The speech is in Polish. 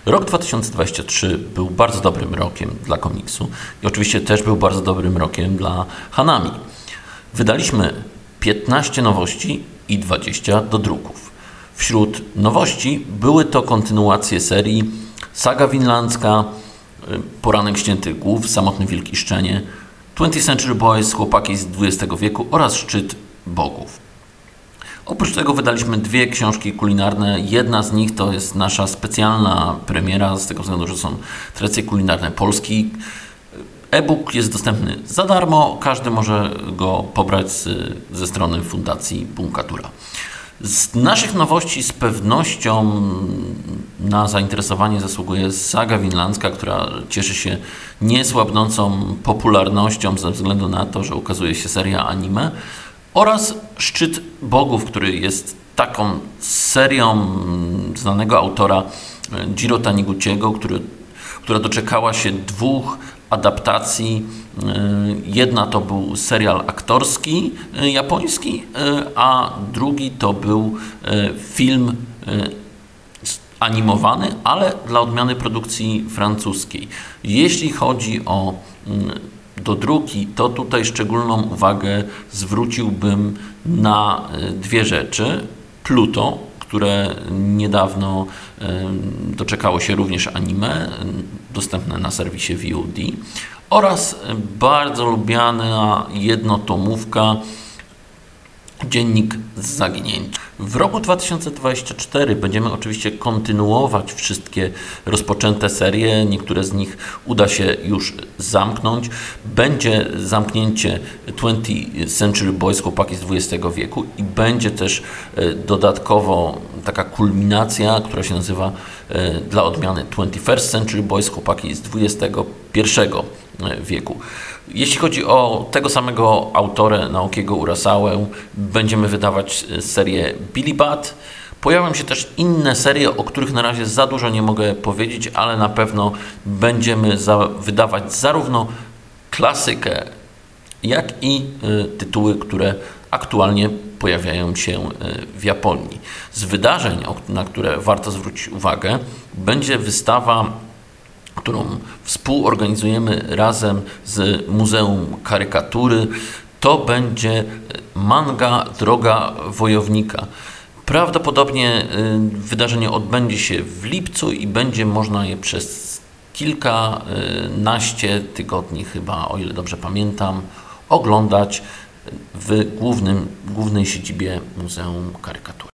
Rok 2023 był bardzo dobrym rokiem dla komiksu i oczywiście też był bardzo dobrym rokiem dla Hanami. Wydaliśmy 15 nowości i 20 dodruków. Wśród nowości były to kontynuacje serii Saga Winlandzka, Poranek Ściętych Głów, Samotny Wilk i Szczenie, 20th Century Boys, Chłopaki z XX wieku oraz Szczyt Bogów. Oprócz tego wydaliśmy 2 książki kulinarne. Jedna z nich to jest nasza specjalna premiera, z tego względu, że są tradycje kulinarne Polski. E-book jest dostępny za darmo, każdy może go pobrać ze strony Fundacji Bunkatura. Z naszych nowości z pewnością na zainteresowanie zasługuje Saga Winlandzka, która cieszy się niesłabnącą popularnością ze względu na to, że ukazuje się seria anime, oraz Szczyt Bogów, który jest taką serią znanego autora Jiro Taniguchiego, która doczekała się 2 adaptacji. Jedna to był serial aktorski japoński, a drugi to był film animowany, ale dla odmiany produkcji francuskiej. Jeśli chodzi o dodruki, to tutaj szczególną uwagę zwróciłbym na 2 rzeczy. Pluto, które niedawno doczekało się również anime, dostępne na serwisie VOD, oraz bardzo lubiana jednotomówka Dziennik Zaginięć. W roku 2024 będziemy oczywiście kontynuować wszystkie rozpoczęte serie. Niektóre z nich uda się już zamknąć. Będzie zamknięcie 20th Century Boys, Chłopaki z XX wieku, i będzie też dodatkowo taka kulminacja, która się nazywa dla odmiany 21st Century Boys, Chłopaki z XXI wieku. Jeśli chodzi o tego samego autora, Naokiego Urasałę, będziemy wydawać serię Billy Bat. Pojawią się też inne serie, o których na razie za dużo nie mogę powiedzieć, ale na pewno będziemy wydawać zarówno klasykę, jak i tytuły, które aktualnie pojawiają się w Japonii. Z wydarzeń, na które warto zwrócić uwagę, będzie wystawa, którą współorganizujemy razem z Muzeum Karykatury. To będzie manga Droga Wojownika. Prawdopodobnie wydarzenie odbędzie się w lipcu i będzie można je przez kilkanaście tygodni chyba, o ile dobrze pamiętam, oglądać w głównej siedzibie Muzeum Karykatury.